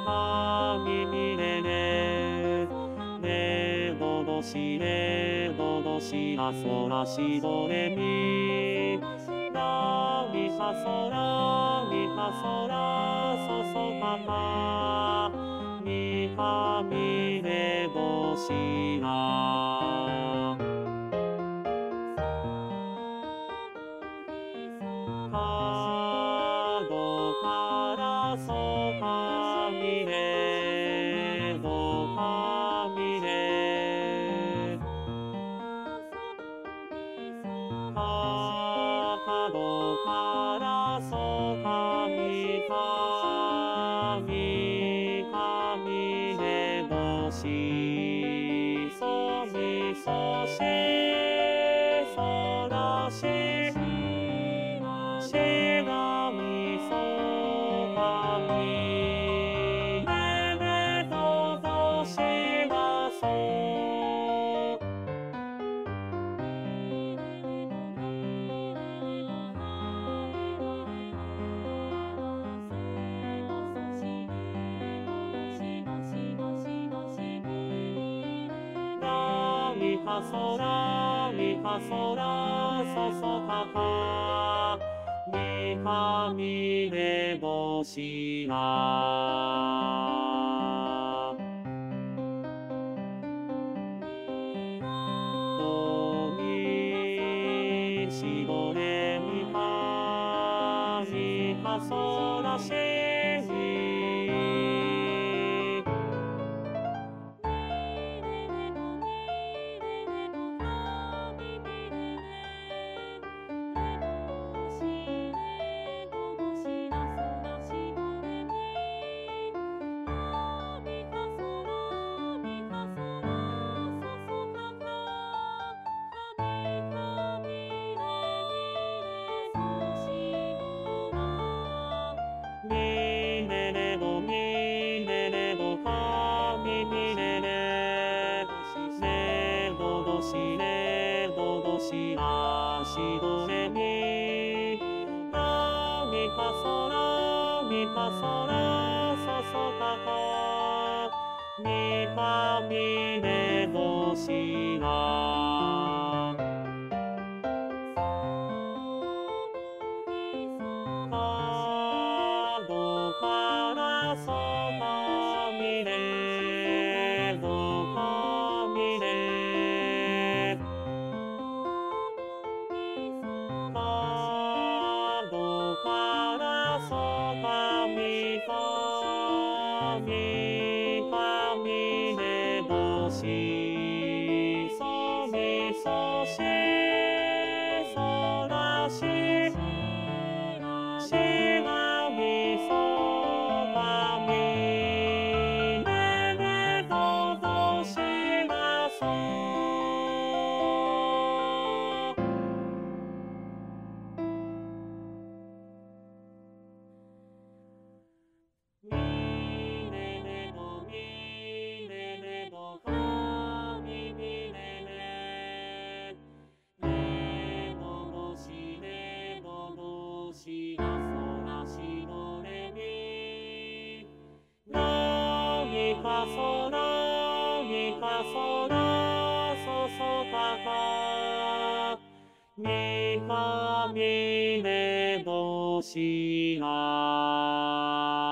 ファミミレレレドドシレドドシラソラシドレミラミファソラミファソラソソファファミファミレドシラファドからソファミレドファミレファドからソファミファミファミレドシソミソシソラシシラミソファミレレドドシラソラミファソラミファソラソソファファミファミレドシラドミシドレミファミファソラシミミレレドミレレドファミミレレレドドシレドドシラシドレミラミファソラミファソラソソファファミファミレドシラファドからソファミレドファミレファドからソファミファミファミレドシソミソシソラシシラミソファミレレドドシラソミレレドミレレドファミミレレレドドシレドドシラソラシドレミラミファソラミファソラソソファファミファミレドシラ